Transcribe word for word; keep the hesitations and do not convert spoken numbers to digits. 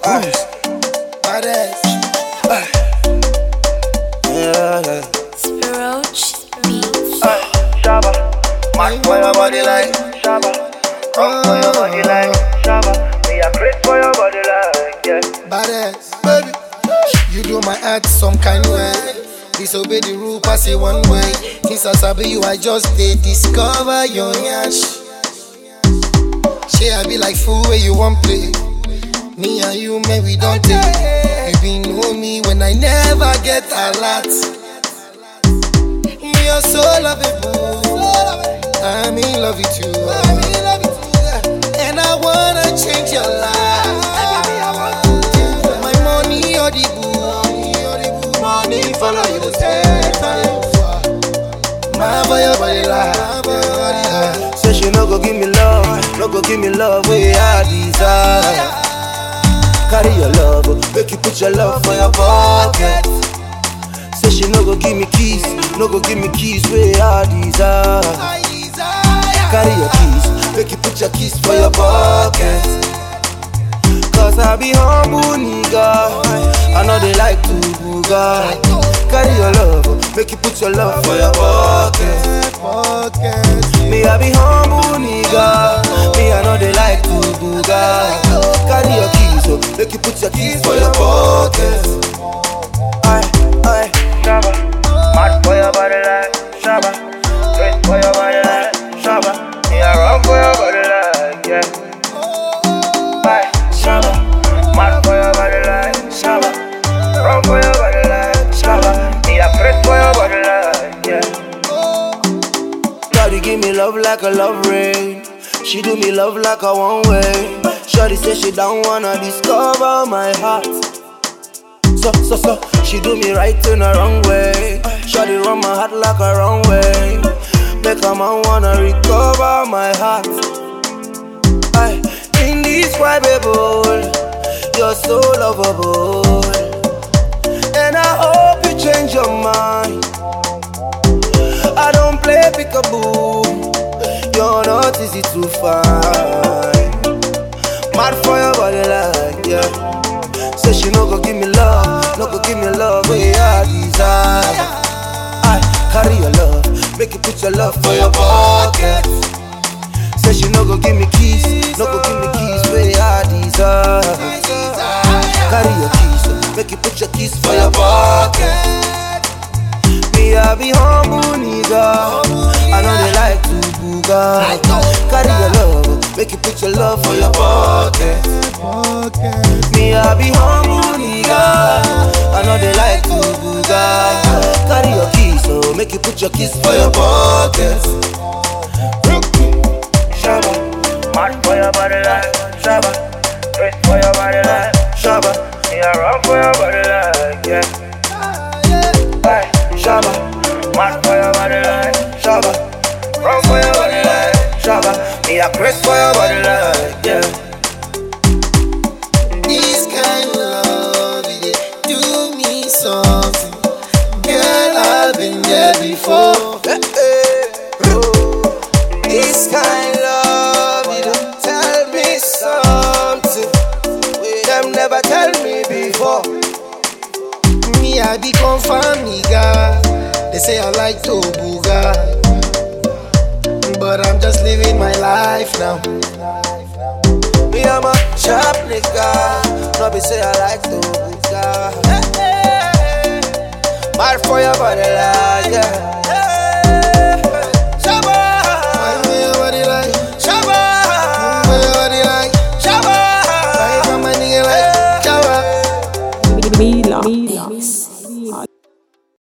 Cruise. Badass. Yeah, yeah. Spiroach Beats. Shabba, match for your body like Shabba. Rock for your body like Shabba. Me a craze for your body like yeah. Badass, baby. You do my heart some kind way. Disobey the rule, pass it one way. Since I sabi you, I just did discover your yash. Shey I be like fool where you want play. Me and you, man, we don't take. You be know me when I never get a lot. Me are so lovable. I'm in love with you. And I wanna change your life. My money or the boo. Money follow you to stay. My boy, body life. Say she no go give me love, no go give me love where I desire. Carry your love, make you put your love for your pocket. Say she no go give me keys, no go give me keys where I desire. Carry your keys, make you put your keys for your pocket. Cause I be humble nigga, I know they like to booga. Carry your love, make you put your love for your pocket. Me I be humble nigga, me I know they like to booga. Carry your keys, so make you put your keys for your pocket. Aye, aye. Shabba, mad for your body like Shabba. Crazy for your body like Shabba. Me I run for your body like yeah. Aye, Shabba, mad for your body like Shabba. Run for your body like Shabba. Me I crazy for your body like yeah. Shawty give me love like a love rain. She do me love like a one way. Shawty say she don't wanna discover my heart. So, so, so, she do me right in the wrong way. Shawty run my heart like a wrong way. Make a man wanna recover my heart. Aye, indescribable, you're so lovable. And I hope you change your mind. I don't play peekaboo, you're not easy to find. Mad for your body like, yeah. Say she no go give me love, no go give me love where I desire. I carry your love, make you put your love for your pocket. Say she no go give me keys, no go give me keys where I desire. Carry your keys, make you put your keys for your pocket. Me I be humble nigga, I know they like to booga. Carry your love, make you put your love for your pocket. Me I be humble nigga, I know they like to booga. Carry your keys, so make you put your keys for your pocket. Shabba, mad for your body like Shabba. Crazy for your body like Shabba. Me I run for your body like yeah. Hey, Shabba, mad for your body like Shabba. Run for your body like Shabba. Me a crazy for your body like yeah. This kind of love, it do me something. Girl, I've been there before. Hey, hey, oh. This kind of love, it tell me something them never tell me before. Me, I be confirmed nigga. They say I like to booga, but I'm just living my life now. Me I'm a sharp nigga, no be say I like to booga. Mad for your body like yeah. Shabba, Why your body like Shabba, Why your body like Shabba. Why my nigga like Shabba? Mila.